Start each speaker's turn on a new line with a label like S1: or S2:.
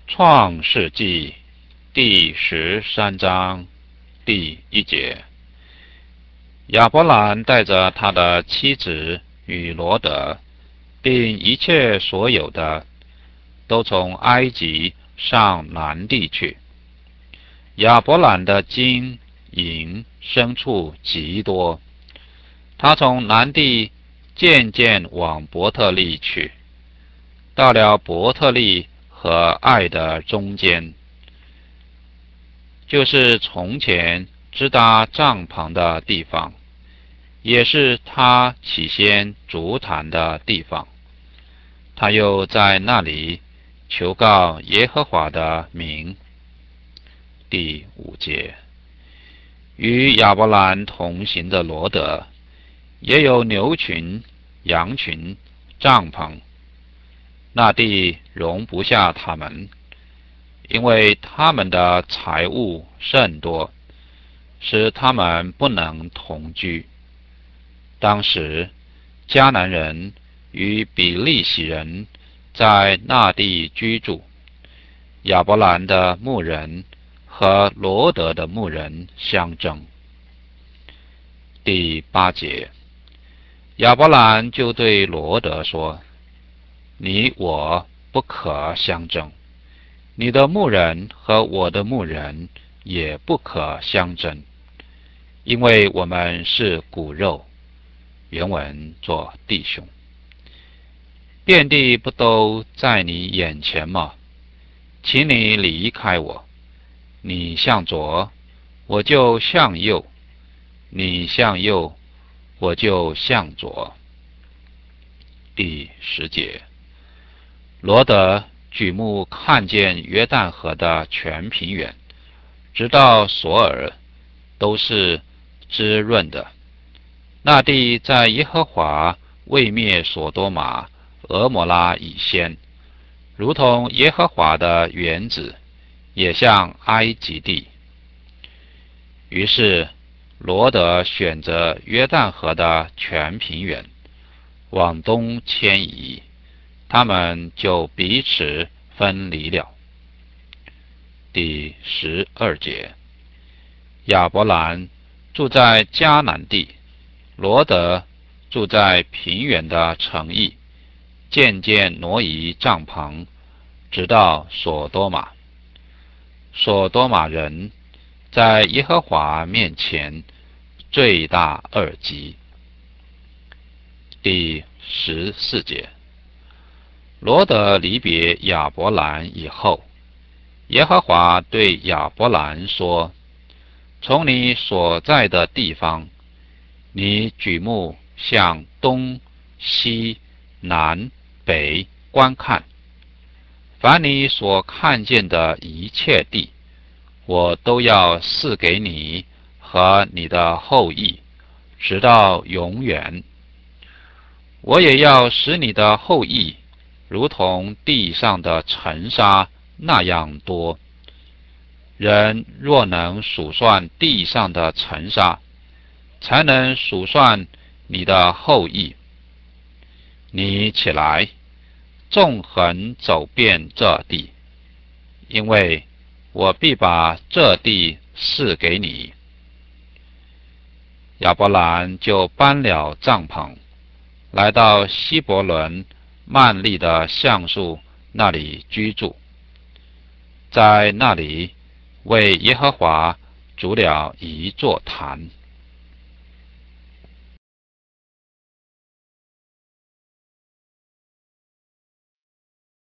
S1: 创世纪第13章第1节，亚伯兰带着他的妻子与罗得，并一切所有的，都从埃及上南地去。亚伯兰的金银牲畜极多，他从南地渐渐往伯特利去，到了伯特利和爱的中间，就是从前支搭帐篷的地方，也是他起先筑坛的地方。他又在那里求告耶和华的名。第5节，与亚伯兰同行的罗得，也有牛群、羊群、帐篷，那地容不下他们，因为他们的财物甚多，使他们不能同居。当时迦南人与比利洗人在那地居住，亚伯兰的牧人和罗得的牧人相争。第8节，亚伯兰就对罗得说：你我不可相争，你的牧人和我的牧人也不可相争，因为我们是骨肉。原文作弟兄。遍地不都在你眼前吗？请你离开我。你向左，我就向右；你向右，我就向左。第10节，罗得举目看见约旦河的全平原，直到索尔，都是滋润的。那地在耶和华未灭所多玛、俄摩拉以先，如同耶和华的园子，也像埃及地。于是罗得选择约旦河的全平原，往东迁移，他们就彼此分离了。第12节，亚伯兰住在迦南地，罗得住在平原的城邑，渐渐挪移帐篷，直到所多玛。所多玛人在耶和华面前罪大恶极。第14节，罗得离别亚伯兰以后，耶和华对亚伯兰说：从你所在的地方，你举目向东西南北观看，凡你所看见的一切地，我都要赐给你和你的后裔，直到永远。我也要使你的后裔如同地上的尘沙那样多。人若能数算地上的尘沙，才能数算你的后裔。你起来，纵横走遍这地，因为我必把这地赐给你。亚伯兰就搬了帐篷，来到希伯伦曼利的橡树那里居住，在那里为耶和华筑了一座坛。